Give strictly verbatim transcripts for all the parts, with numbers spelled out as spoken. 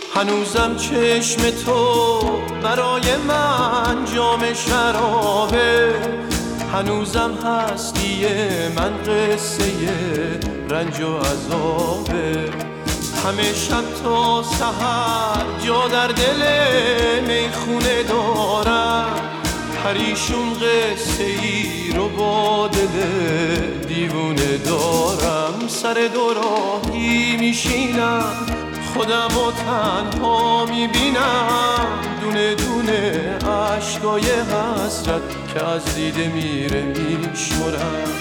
هنوزم چشم تو برای من جام شرابه، هنوزم هستی من قصه رنج و عذابه. همه شب تا سحر جا در دل میخونه دارم، پریشون قصه ای رو با دل دیوونه دارم. سر دو راهی میشینم خودم و تنها میبینم، دونه دونه عشقای حسرت که از دیده میره میشمرم.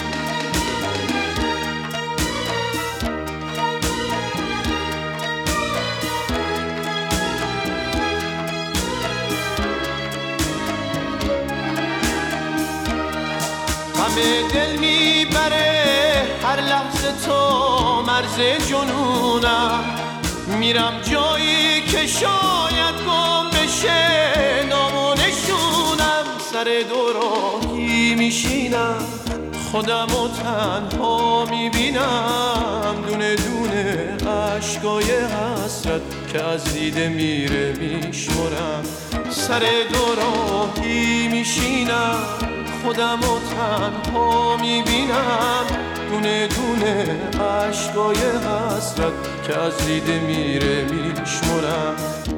غم دل میبره هر لحظه تو مرز جنونم، میرم جایی که شاید گم بشه نام و نشونم. سر دو راهی میشینم خودم و تنها میبینم، دونه دونه عشقای حسرت که از دیده میره میشمرم. سر دو راهی میشینم خودم و تنها میبینم، دونه دونه عشقای حسرت که از دیده میره میشمرم.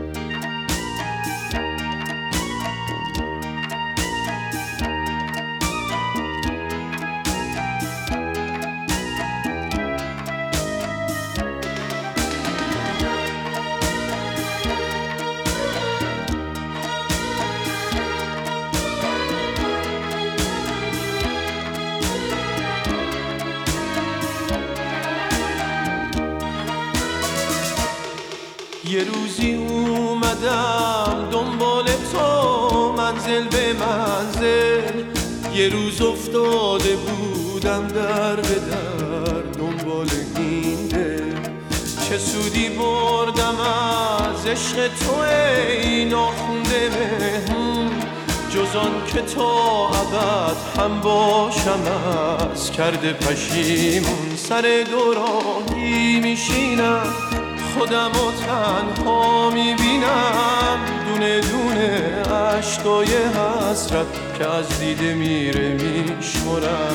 یه روزی اومدم دنبال تو منزل به منزل، یه روز افتاده بودم در به در دنبال این دل. چه سودی بردم از عشق تو ای ناخونده مهمون، جز آن که تا ابد هم باشم از کرده پشیمون. سر دو راهی میشینم خودم و تنها میبینم، دونه دونه عشقای حسرت که از دیده میره میشمرم.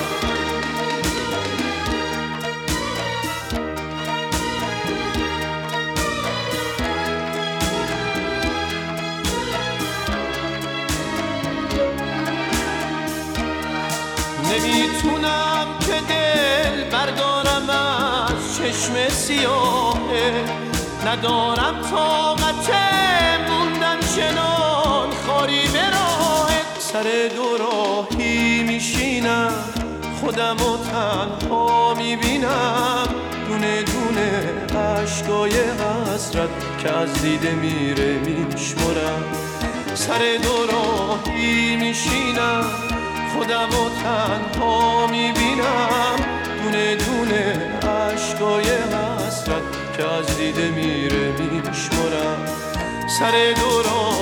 نمیتونم که دل بردارم از چشم سیاهه، ندارم طاقت موندن چنان خاری به راهت. سر دو راهی میشینم خودم و تنها میبینم، دونه دونه عشقای حسرت که از دیده میره میشمرم. سر دو راهی میشینم خودم و تنها میبینم، دونه دونه عشقای حسرت که از دیده میره میشمرم. سر دو راه